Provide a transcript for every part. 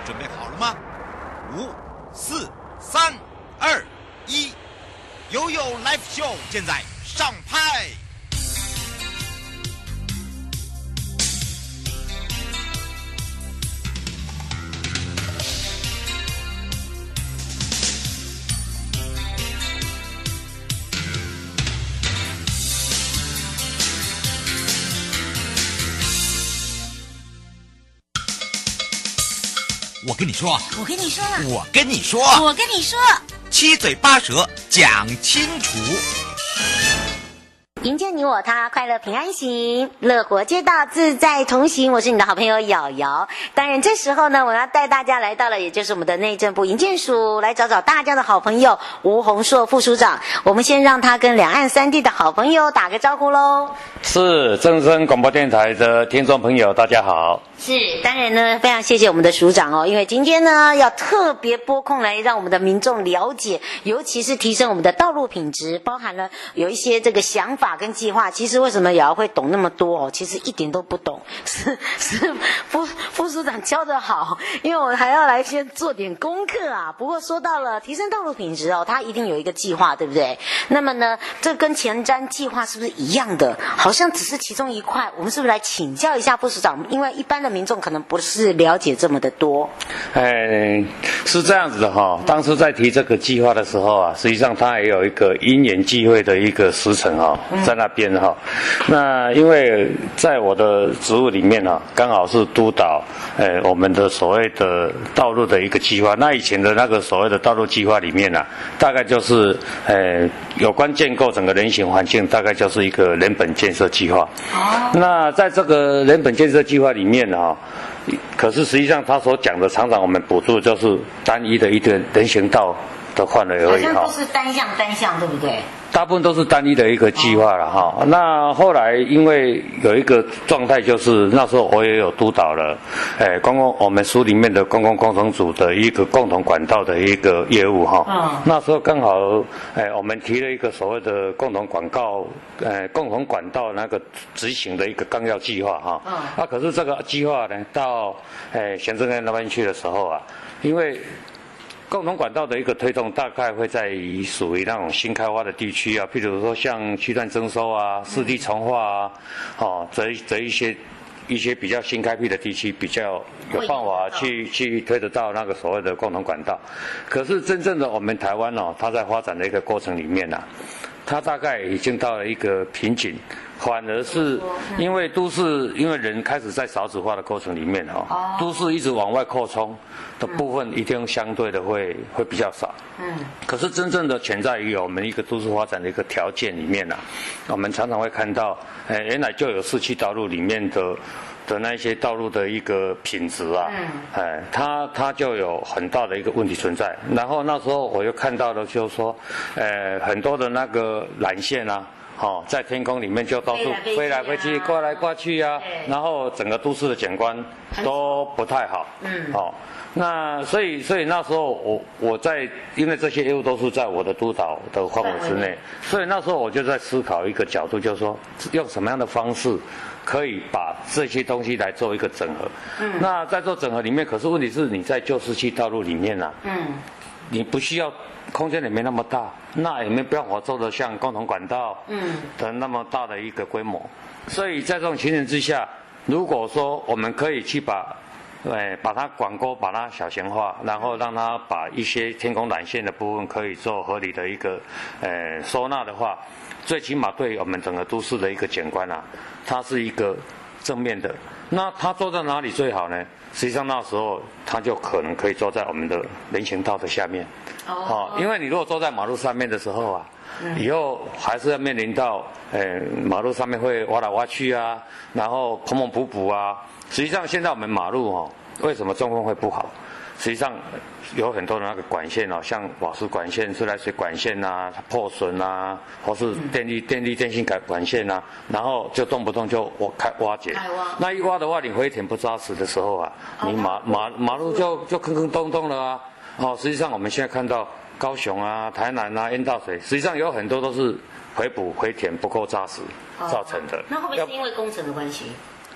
准备好了吗？5、4、3、2、1，悠悠 Live Show 现在上拍。我跟你说， 我跟你说了， 我跟你说， 我跟你说， 七嘴八舌讲清楚。 迎接你我他，快乐平安行，乐活街道自在同行。我是你的好朋友瑶瑶。当然这时候呢，我要带大家来到了，也就是我们的内政部营建署，来找找大家的好朋友吴宏硕副署长。我们先让他跟两岸三地的好朋友打个招呼喽。 是正声广播电台的听众朋友，大家好。 是，当然呢，非常谢谢我们的署长哦，因为今天呢要特别拨空来让我们的民众了解，尤其是提升我们的道路品质，包含了有一些这个想法跟计划。其实为什么瑶瑶会懂那么多哦？其实一点都不懂，是副署长教得好，因为我还要来先做点功课啊。不过说到了提升道路品质哦，它一定有一个计划，对不对？那么呢，这跟前瞻计划是不是一样的？好像只是其中一块，我们是不是来请教一下副署长？因为一般的民众可能不是了解这么的多。 是这样子的哈。当初在提这个计划的时候啊，实际上它也有一个因缘际会的一个时程哈，在那边哈。那因为在我的职务里面啊，刚好是督导我们的所谓的道路的一个计划。那以前的那个所谓的道路计划里面啊，大概就是有关建构整个人行环境，大概就是一个人本建设计划。那在这个人本建设计划里面啊，可是实际上他所讲的，常常我们补助就是单一的一个人行道的范围而已哈。 好像都是单项，对不对？ 大部分都是单一的一个计划了哈。那后来因为有一个状态，就是那时候我也有督导了，我们署里面的公共工程组的一个共同管道的一个业务哈。那时候刚好我们提了一个所谓的共同管道那个执行的一个纲要计划哈。那可是这个计划呢，到行政院那边去的时候啊，因为共同管道的一个推动，大概会在属于那种新开发的地区啊，譬如说像区段征收啊、市地重划啊，这一些比较新开辟的地区，比较有办法去推得到那个所谓的共同管道。可是真正的我们台湾它在发展的一个过程里面啊，它大概已经到了一个瓶颈。反而是因为因为人开始在少子化的过程里面都市一直往外扩充的部分，一定相对的会比较少。可是真正的潜在于我们一个都市发展的一个条件里面啊，我们常常会看到，原来就有市区道路里面的那些道路的一个品质啊，它就有很大的一个问题存在。然后那时候我又看到了，就是说，很多的那个缆线啊。在天空里面就到处飞来飞去、挂来挂去啊，然后整个都市的景观都不太好。那所以那时候我在，因为这些业务都是在我的督导的范围之内，所以那时候我就在思考一个角度，就是说用什么样的方式可以把这些东西来做一个整合。那在做整合里面，可是问题是你在旧市区道路里面啊，你不需要。空间也没那么大，那也没办法做得像共同管道的那么大的一个规模，所以在这种情形之下，如果说我们可以去把它管沟，把它小型化，然后让它把一些天空缆线的部分可以做合理的一个收纳的话，最起码对我们整个都市的一个景观啊，它是一个正面的。那它做在哪里最好呢？实际上那时候它就可能可以坐在我们的人行道的下面。因为你如果坐在马路上面的时候啊，以后还是要面临到马路上面会挖来挖去啊，然后缝缝补补啊。实际上现在我们马路为什么状况会不好？实际上有很多的那个管线像瓦斯管线、自来水管线啊，它破损啊，或是电信管线啊，然后就动不动就挖掘。那一挖的话，你回填不扎实的时候啊，你马路就坑坑洞洞了啊。实际上我们现在看到高雄啊、台南啊、淹大水，实际上有很多都是回填不够扎实造成的。 那会不会是因为工程的关系？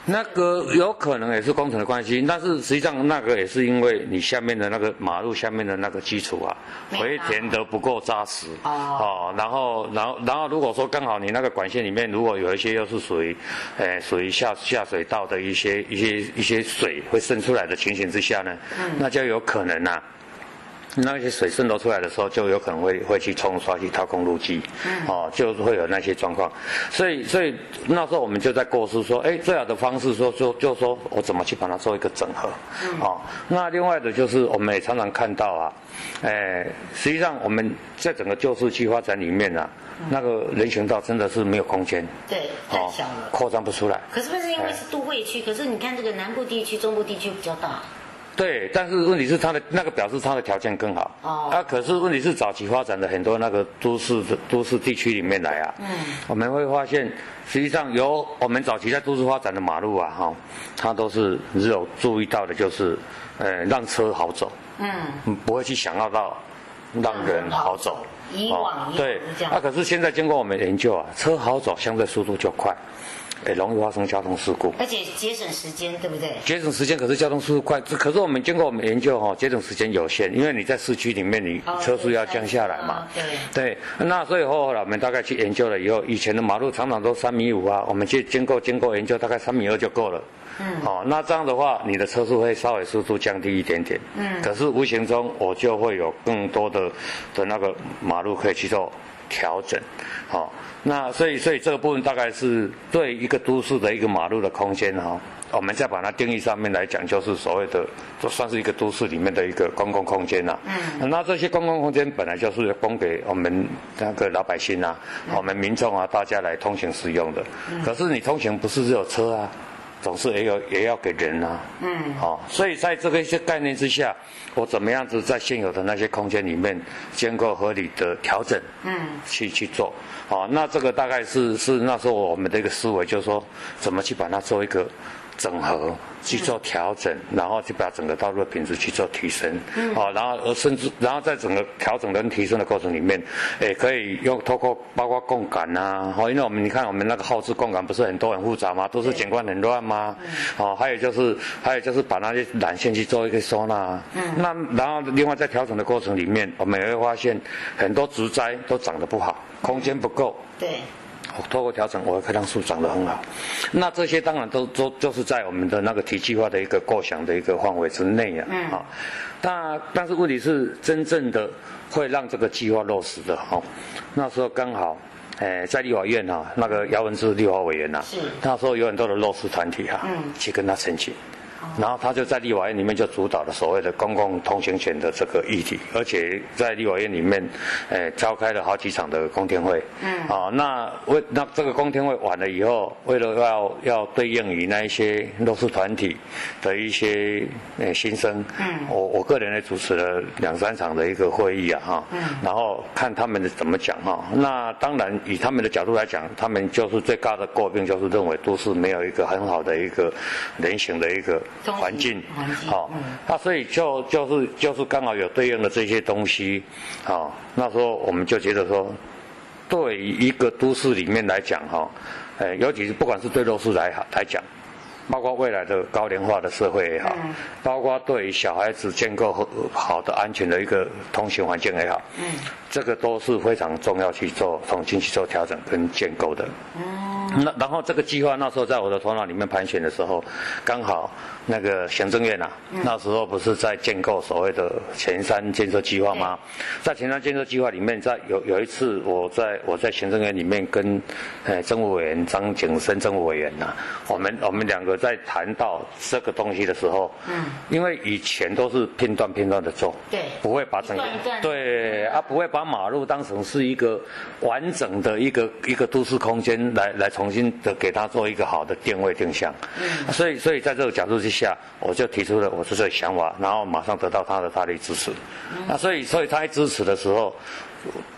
那个有可能也是工程的关系，但是实际上那个也是因为你下面的那个马路下面的那个基础啊，回填得不够扎实然后如果说刚好你那个管线里面如果有一些又是属于下水道的一些水会渗出来的情形之下呢，那就有可能那些水渗漏出来的时候，就有可能会去冲刷去掏空路基，就会有那些状况。所以那时候我们就在构思说，最好的方式就说我怎么去把它做一个整合，那另外的就是我们也常常看到实际上我们在整个旧市区发展里面那个人行道真的是没有空间， 对，太小了， 扩张不出来。 可是不是因为是都会区？可是你看这个南部地区、中部地区比较大。 对，但是问题是它的那个表示它的条件更好。可是问题是早期发展的很多那个都市地区里面来我们会发现，实际上有我们早期在都市发展的马路它都是只有注意到的就是让车好走，不会去想到让人好走。 以往对，可是现在经过我们研究车好走相对速度就快。容易发生交通事故， 而且节省时间，对不对？节省时间，可是交通速度快。可是经过我们研究节省时间有限，因为你在市区里面，你车速要降下来嘛。对。那所以后来我们大概去研究了以后，以前的马路常常都3.5米我们去经过研究，大概3.2米就够了。那这样的话，你的车速会稍微速度降低一点点。可是无形中我就会有更多的那个马路可以去做调整。那所以这个部分大概是对一个都市的一个马路的空间我们再把它定义上面来讲，就是所谓的，就算是一个都市里面的一个公共空间那这些公共空间本来就是供给我们那个老百姓我们民众大家来通行使用的。可是你通行不是只有车总是也要给人所以在这个一些概念之下，我怎么样子在现有的那些空间里面经过合理的调整，去做，那这个大概是那时候我们的一个思维，就是说怎么去把它做一个整合，去做调整，然后去把整个道路的品质去做提升，然后在整个调整跟提升的过程里面，可以透过包括共感因为你看我们那个后置共感不是很多很复杂吗？都是景观很乱吗？还有就是把那些缆线去做一个收纳，那然后另外在调整的过程里面，我们也会发现很多植栽都长得不好，空间不够，对。透过调整，我可以让树长得很好。那这些当然就是在我们的那个体系化的一个构想的一个范围之内但是问题是，真正的会让这个计划落实的那时候刚好在立法院那个姚文智立法委员那时候有很多的弱势团体去跟他申请。然后他就在立法院里面就主导了所谓的公共通行权的这个议题，而且在立法院里面，召开了好几场的公听会。那这个公听会完了以后，为了要对应于那一些弱势团体的一些心声，我个人也主持了2-3场的一个会议然后看他们怎么讲那当然以他们的角度来讲，他们就是最大的诟病就是认为都市没有一个很好的一个人行的一个环境，所以就是刚好有对应的这些东西，那时候我们就觉得说，对于一个都市里面来讲尤其是不管是对弱势来讲，包括未来的高龄化的社会也好，包括对于小孩子建构好的安全的一个通行环境也好，这个都是非常重要去做重新去做调整跟建构的。然后这个计划那时候在我的头脑里面盘旋的时候，刚好那个行政院那时候不是在建构所谓的前山建设计划吗？在前山建设计划里面，有一次我在行政院里面跟政务委员张景生政务委员我们两个在谈到这个东西的时候，因为以前都是片段的做，对，不会把整个对不会把马路当成是一个完整的一个都市空间来重新的给它做一个好的定位定向。所以在这个角度之下，我就提出了我这个想法，然后马上得到他的大力支持。所以他一支持的时候，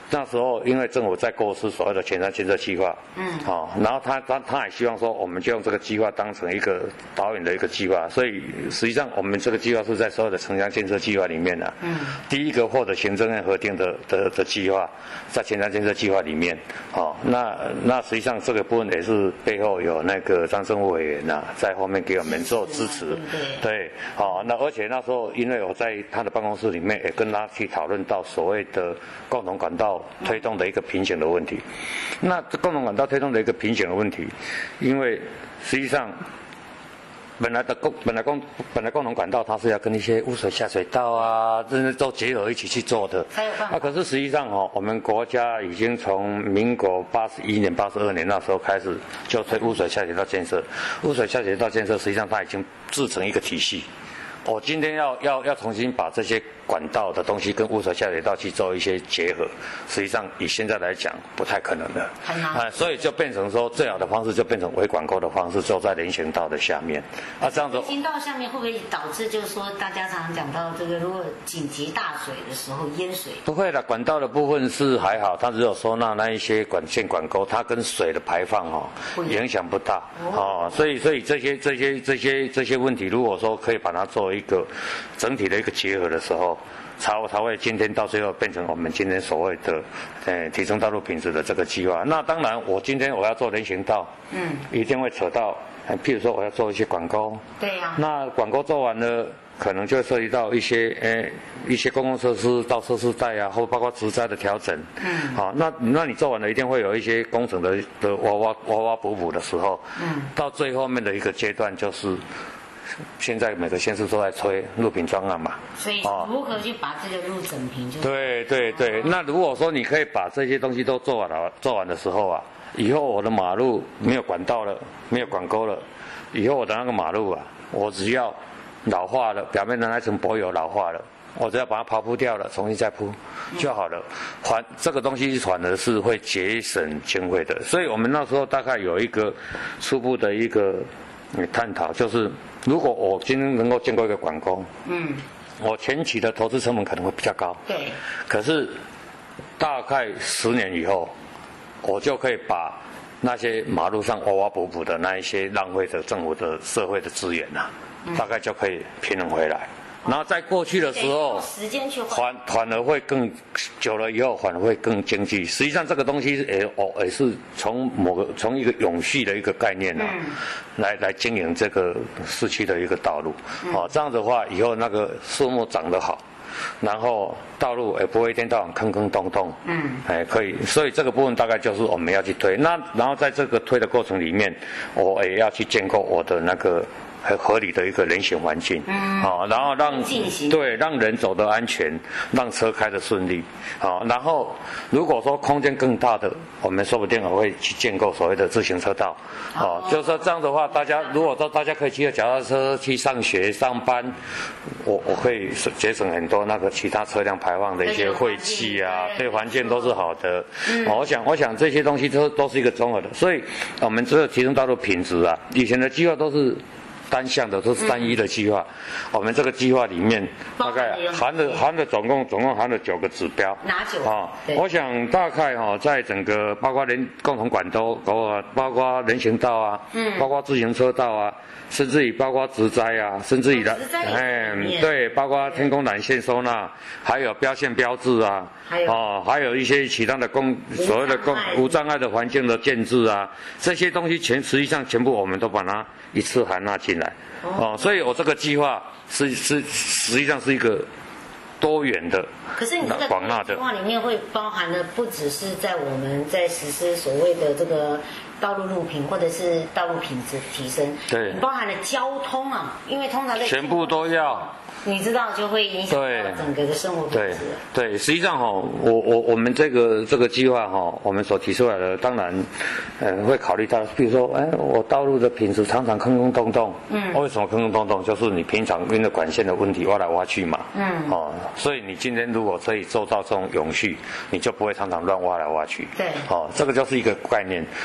那时候因为政府在构思所谓的前瞻建设计划，然后他也希望说，我们就用这个计划当成一个导引的一个计划，所以实际上我们这个计划是在所有的城乡建设计划里面的，第一个获得行政院核定的计划，在前瞻建设计划里面，那实际上这个部分也是背后有那个张正委员在后面给我们做支持，对，那而且那时候因为我在他的办公室里面也跟他去讨论到所谓的共同管道推动的一个瓶颈的问题。那共同管道推动的一个瓶颈的问题，因为实际上本来共同管道它是要跟一些污水下水道啊，这些都结合一起去做的。可是实际上我们国家已经从民国81年、82年那时候开始就推污水下水道建设。污水下水道建设实际上它已经制成一个体系。我今天要重新把这些管道的东西跟污水下水道去做一些结合，实际上以现在来讲不太可能的， 很难。 所以就变成说最好的方式就变成微管沟的方式，就在人行道的下面。这样子。人行道下面会不会导致就是说大家常常讲到这个，如果紧急大水的时候淹水？ 不会的，管道的部分是还好，它只有收纳那一些管线管沟，它跟水的排放影响不大所以这些问题，如果说可以把它作为一个整体的一个结合的时候，才会今天到最后变成我们今天所谓的提升道路品质的这个计划。那当然，我今天我要做人行道，一定会扯到，譬如说我要做一些管沟， 对呀， 那管沟做完了，可能就会涉及到一些公共设施到设施带啊，或包括植栽的调整，那你做完了，一定会有一些工程的挖补的时候，到最后面的一个阶段就是。现在每个县市都在推路平专案嘛， 所以如何去把这个路整平就对。那如果说你可以把这些东西都做完的时候以后我的马路没有管道了，没有管沟了，以后我的那个马路我只要老化了，表面的那层柏油老化了，我只要把它刨铺掉了，重新再铺就好了。这个东西反而是会节省经费的，所以我们那时候大概有一个初步的一个探讨，就是如果我今天能够建构一个管沟，我前期的投资成本可能会比较高， 对， 可是大概10年以后，我就可以把那些马路上挖补的那一些浪费的政府的社会的资源大概就可以平衡回来。然后在过去的时候，反而会更久了以后，反而会更经济。实际上，这个东西也是从一个永续的一个概念来经营这个市区的一个道路。这样的话，以后那个树木长得好，然后道路也不会一天到晚坑坑洞洞。可以。所以这个部分大概就是我们要去推。然后在这个推的过程里面，我也要去建构我的那个。合理的一个人行环境，然后让人走得安全，让车开得顺利，然后如果说空间更大的，我们说不定会去建构所谓的自行车道，就是说这样的话，如果说大家可以骑着脚踏车去上学上班，我可以节省很多那个其他车辆排放的一些废气对环境都是好的。我想这些东西都是一个综合的，所以我们这个提升道路品质以前的计划都是。单向的都是单一的计划，我们这个计划里面大概含了总共含了9个指标。 哪9？ 我想大概在整个包括共同管道，包括人行道包括自行车道甚至于包括植栽甚至于对，包括天空缆线收纳，还有标线标志还有一些其他的所谓的无障碍的环境的建制这些东西实际上全部我们都把它一次含纳进来。所以我这个计划实际上是一个多元的， 可是你这个计划里面会包含的不只是在我们在实施所谓的这个道路路平或者是道路品质提升， 对， 包含了交通因为通常在全部都要。 你知道就会影响到整个的生活品质。 对，实际上我们这个计划我们所提出来的，当然会考虑到，比如说我道路的品质常常坑坑洞洞，为什么坑坑洞洞？就是你平常因为管线的问题挖来挖去嘛，所以你今天如果可以做到这种永续，你就不会常常乱挖来挖去。 对， 这个就是一个概念。事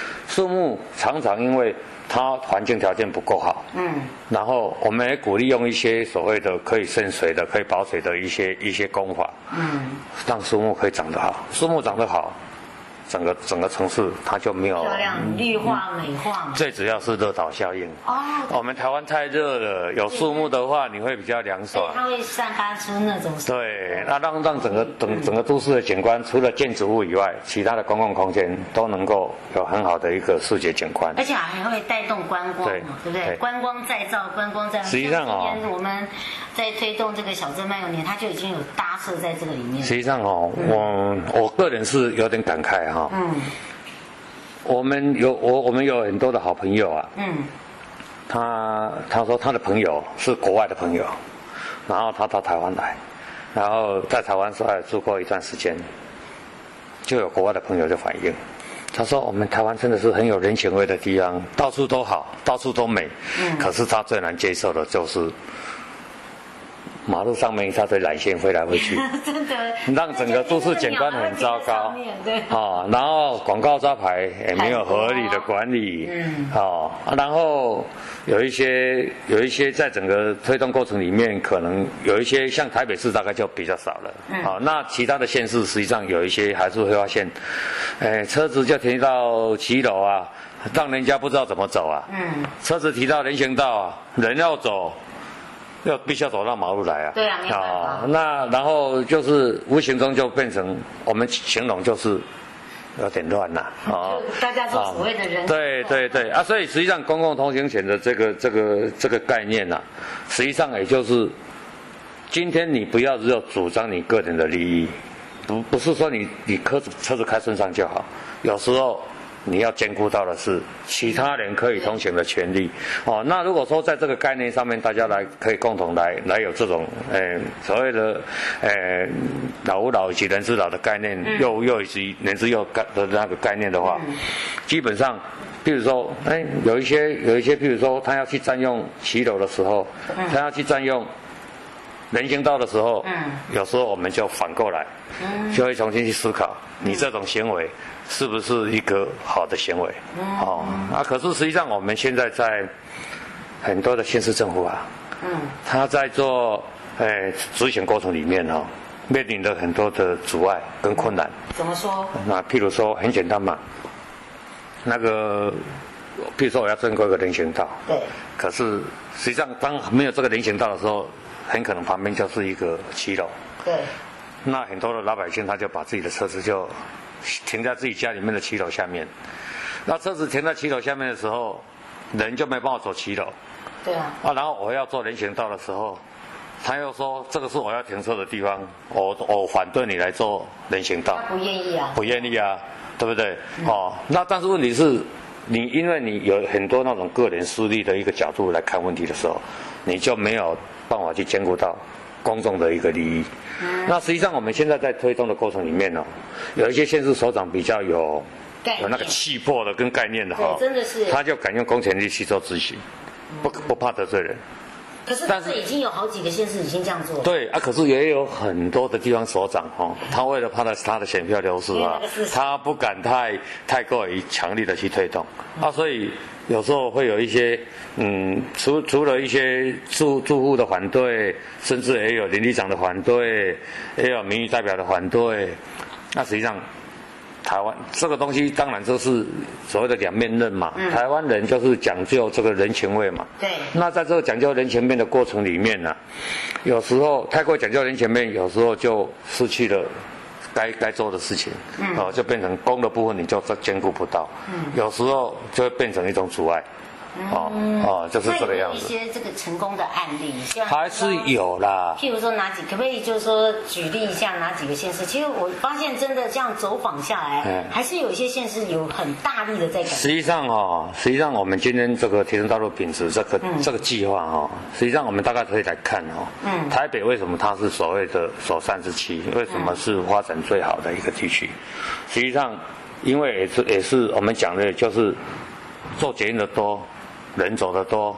树木常常因为它环境条件不够好，然后我们也鼓励用一些所谓的可以渗水的、可以保水的一些工法，让树木可以长得好。树木长得好，整个城市它就没有漂亮绿化美化嘛。 最主要是热岛效应。我们台湾太热了，有树木的话，你会比较凉爽。 它会散发出那种。 对，那让整个都市的景观，除了建筑物以外，其他的公共空间都能够有很好的一个视觉景观。 而且还会带动观光嘛，对不对？观光再造，观光再造。 实际上今天我们在推动这个小镇漫游年，它就已经有搭设在这个里面。 实际上我个人是有点感慨哈。我们有很多的好朋友啊。他说他的朋友是国外的朋友，然后他到台湾来，然后在台湾稍微住过一段时间，就有国外的朋友就反映，他说我们台湾真的是很有人情味的地方，到处都好，到处都美，可是他最难接受的就是马路上面一大堆缆线飞来飞去， 真的让整个都市景观很糟糕。然后广告招牌也没有合理的管理，然后有一些在整个推动过程里面，可能有一些像台北市大概就比较少了。那其他的县市实际上有一些还是会发现，车子就停到骑楼啊，让人家不知道怎么走啊。车子停到人行道啊，人要走。必须要走到马路来啊！ 对啊，没有办法。 那然后就是无形中就变成我们形容就是有点乱呐。 大家说所谓的人。 对啊，所以实际上公共通行权的这个概念啊，实际上也就是今天你不要只有主张你个人的利益，不是说你车子开顺畅就好，有时候。你要兼顾到的是其他人可以通行的权利。那如果说在这个概念上面，大家可以共同来有这种所谓的老吾老以及人之老的概念，幼以及人之幼的那个概念的话，基本上，比如说有一些，譬如说他要去占用骑楼的时候，他要去占用人行道的时候，有时候我们就反过来，就会重新去思考，你这种行为是不是一个好的行为？可是实际上我们现在在很多的县市政府啊，他在做执行过程里面面临了很多的阻碍跟困难。 怎么说？ 那譬如说很简单嘛，那个譬如说我要增过一个人行道， 对， 可是实际上当没有这个人行道的时候，很可能旁边就是一个骑楼， 对， 那很多的老百姓他就把自己的车子就停在自己家里面的骑楼下面，那车子停在骑楼下面的时候，人就没办法走骑楼， 对啊， 然后我要做人行道的时候，他又说这个是我要停车的地方，我反对你来做人行道， 他不愿意啊， 不愿意啊，对不对？那但是问题是，因为你有很多那种个人私利的一个角度来看问题的时候，你就没有办法去兼顾到公众的一个利益。那实际上我们现在在推动的过程里面有一些县市首长比较有那个气魄的跟概念的真的是， 他就敢用公权力去做执行，不怕得罪人。 可是已经有好几个县市已经这样做了。 对啊，可是也有很多的地方首长他为了怕他的选票流失他不敢太过于强力的去推动所以有时候会有一些除了一些住户的反对，甚至也有邻里长的反对，也有民意代表的反对。那实际上台湾这个东西当然就是所谓的两面刃嘛，台湾人就是讲究这个人情味嘛。 对。 那在这个讲究人情味的过程里面有时候太过讲究人情味，有时候就失去了该做的事情，就变成公的部分你就兼顾不到，有时候就会变成一种阻碍。就是这个样子。 一些这个成功的案例， 还是有啦。 譬如说可不可以就是说举例一下哪几个县市？其实我发现真的这样走访下来，还是有一些县市有很大力的在改变。 实际上我们今天这个提升道路品质这个计划实际上我们大概可以来看台北为什么它是所谓的首善之区，为什么是发展最好的一个地区？实际上因为也是我们讲的就是做捷运的多。人走的多，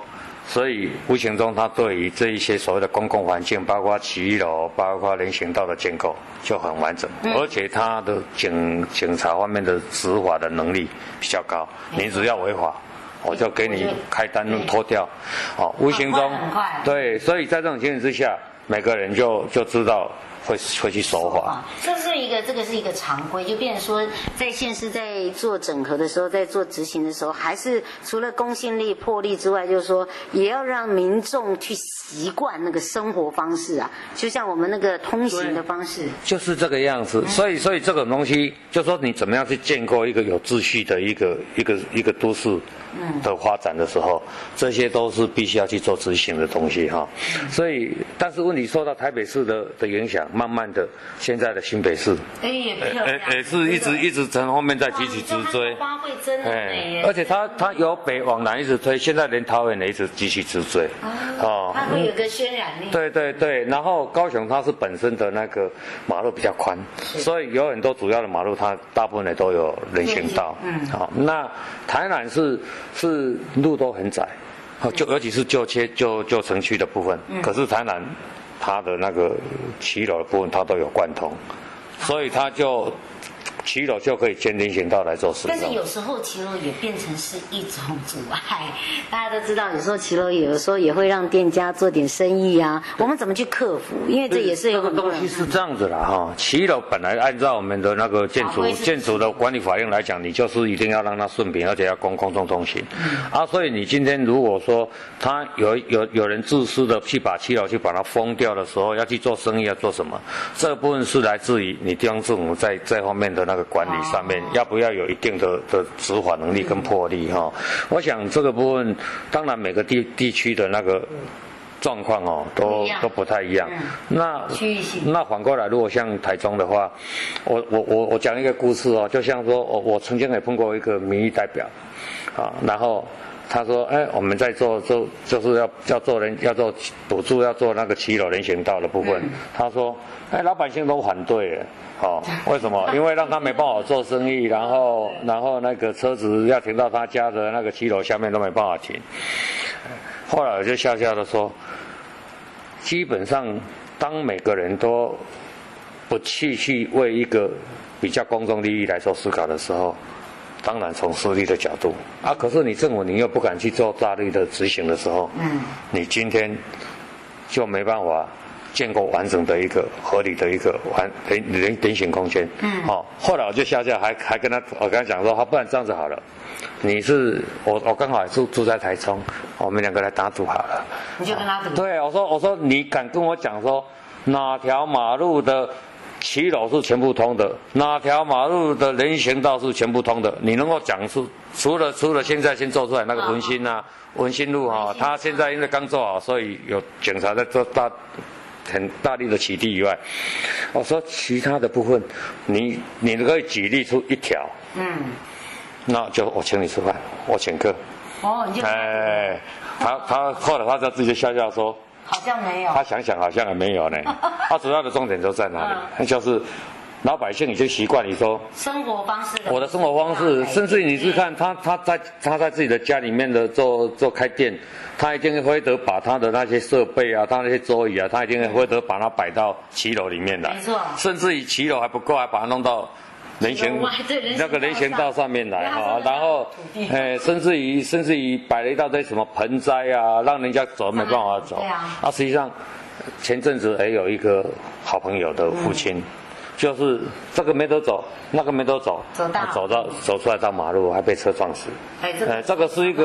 所以无形中它对于这一些所谓的公共环境，包括骑楼、包括人行道的建构就很完整，而且它的警察方面的执法的能力比较高，你只要违法，我就给你开单拖掉，无形中对，所以在这种情形之下，每个人就知道会去守法。 这个是一个常规，就变成说，在县市在做整合的时候，在做执行的时候，还是除了公信力、魄力之外，就是说也要让民众去习惯那个生活方式啊，就像我们那个通行的方式， 就是这个样子。所以这种东西，就说你怎么样去建构一个有秩序的一个都市的发展的时候，这些都是必须要去做执行的东西哈。所以，但是问题受到台北市的影响，慢慢的，现在的新北市，也是一直从后面在积极直追， 花卉真的美， 而且它由北往南一直推，现在连桃园也一直积极直追， 它会有个渲染力。 对，然后高雄它是本身的那个马路比较宽，所以有很多主要的马路，它大部分也都有人行道。那台南是路都很窄，尤其是旧城区的部分，可是台南它的那个骑楼的部分它都有贯通，所以它就骑楼就可以兼人行道来做使用。 但是有时候骑楼也变成是一种阻碍，大家都知道，有时候骑楼有时候也会让店家做点生意啊。我们怎么去克服？因为这也是有很多人。 东西是这样子啦哈，骑楼本来按照我们的那个建筑的管理法令来讲，你就是一定要让它顺平，而且要公众通行。所以你今天如果说他有人自私的去把骑楼去把它封掉的时候，要去做生意要做什么？这部分是来自于你地方政府在这方面的那个管理上面，要不要有一定的执法能力跟魄力哈？我想这个部分，当然每个地区的那个状况都不太一样。那反过来，如果像台中的话，我讲一个故事就像说我曾经也碰过一个民意代表，然后他说，我们在就是要做补助，要做那个骑楼人行道的部分。他说，老百姓都反对了。为什么？因为让他没办法做生意，然后那个车子要停到他家的那个骑楼下面都没办法停。后来我就笑笑的说，基本上当每个人都不去为一个比较公众利益来做思考的时候，当然从私利的角度可是你政府你又不敢去做大力的执行的时候，你今天就没办法建构完整的一个合理的一个人行空间。后来我就笑笑，还跟他讲说，不然这样子好了，我刚好住在台中，我们两个来打赌好了。 你就跟他赌？ 对，我说你敢跟我讲说哪条马路的骑楼是全部通的，哪条马路的人行道是全部通的？你能够讲出除了现在先做出来那个文心路他现在因为刚做好，所以有警察在做很大力的起地以外，我说其他的部分，你可以举例出一条，那就我请你吃饭，我请客。 你就他后来他就自己笑笑说， 好像没有。 他想想好像也没有呢。主要的重点都在哪里？就是老百姓已经习惯你说生活方式， 我的生活方式，甚至你去看他在自己的家里面的做开店，他一定会得把他的那些设备他那些桌椅他一定会得把它摆到骑楼里面来， 没错， 甚至于骑楼还不够，还把它弄到人行道上面来然后甚至于摆了一大堆什么盆栽让人家走没办法走实际上前阵子也有一个好朋友的父亲。就是这个没得走，那个没得走，走出来到马路还被车撞死。这个是一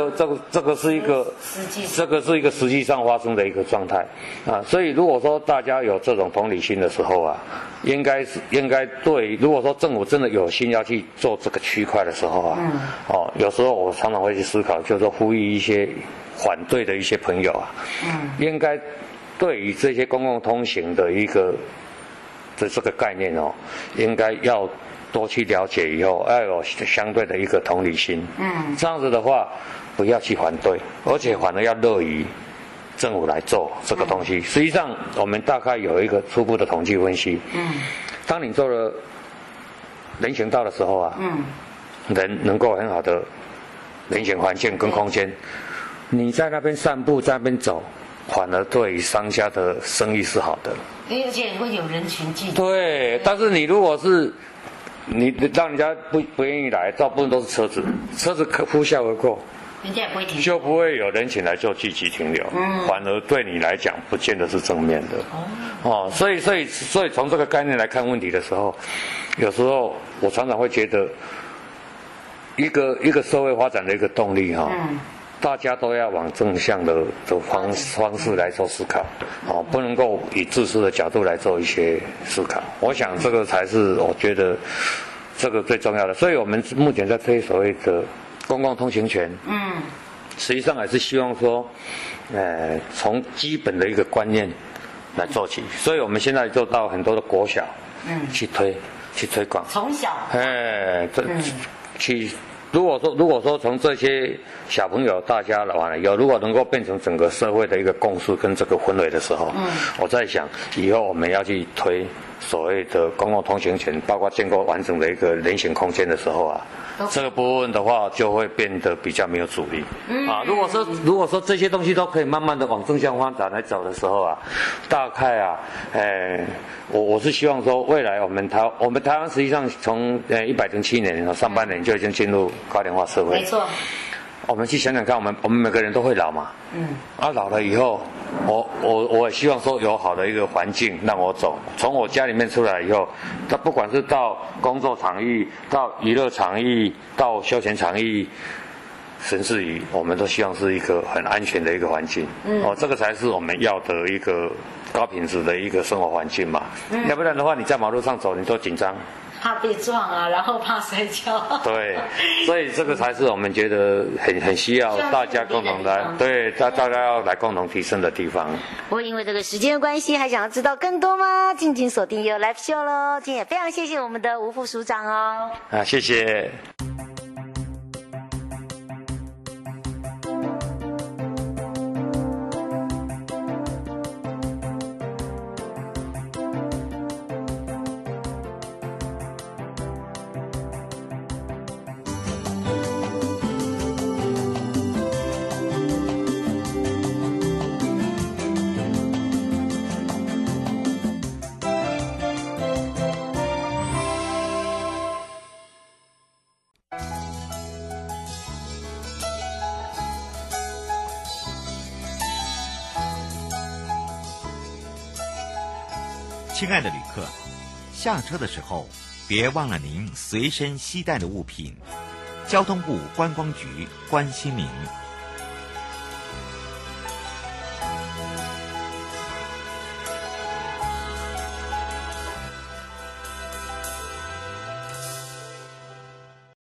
个实际上发生的一个状态所以如果说大家有这种同理心的时候应该对，如果说政府真的有心要去做这个区块的时候有时候我常常会去思考，就是呼吁一些反对的一些朋友应该对于这些公共通行的这个概念应该要多去了解，以后要有相对的一个同理心。这样子的话，不要去反对，而且反而要乐于政府来做这个东西。实际上，我们大概有一个初步的统计分析。当你做了人行道的时候人能够很好的人行环境跟空间， 你在那边散步，在那边走，反而对商家的生意是好的。 而且会有人群聚集。 对，但是你如果是你让人家不愿意来，大部分都是车子呼啸而过。 人家也不会停， 就不会有人情来做积极停留，反而对你来讲不见得是正面的。所以从这个概念来看问题的时候，有时候我常常会觉得，一个社会发展的一个动力大家都要往正向的方式来做思考，不能够以自私的角度来做一些思考。我想这个才是我觉得这个最重要的。所以我们目前在推所谓的公共通行权，实际上还是希望说，从基本的一个观念来做起。所以我们现在就到很多的国小，去推广， 从小， 如果说从这些小朋友大家来完了以后，如果能够变成整个社会的一个共识跟这个氛围的时候，我在想以后我们要去推所谓的公共通行权，包括建构完整的一个人行空间的时候这个部分的话就会变得比较没有阻力。如果说这些东西都可以慢慢的往正向发展来走的时候大概我是希望说未来我们台湾实际上从107年上半年就已经进入高龄化社会。 没错。 我们去想想看，我们每个人都会老嘛。老了以后，我也希望说有好的一个环境让我走。从我家里面出来以后，不管是到工作场域、到娱乐场域、到休闲场域，甚至于我们都希望是一个很安全的一个环境。这个才是我们要的一个高品质的一个生活环境嘛。要不然的话，你在马路上走，你都紧张。 怕被撞然后怕摔跤。 对，所以这个才是我们觉得很需要大家共同来，对，大家要来共同提升的地方。 不过因为这个时间的关系，还想要知道更多吗？敬请锁定 You Live Show 咯。今天也非常谢谢我们的吴副署长哦。 谢谢。 亲爱的旅客，下车的时候别忘了您随身携带的物品。交通部观光局关心您。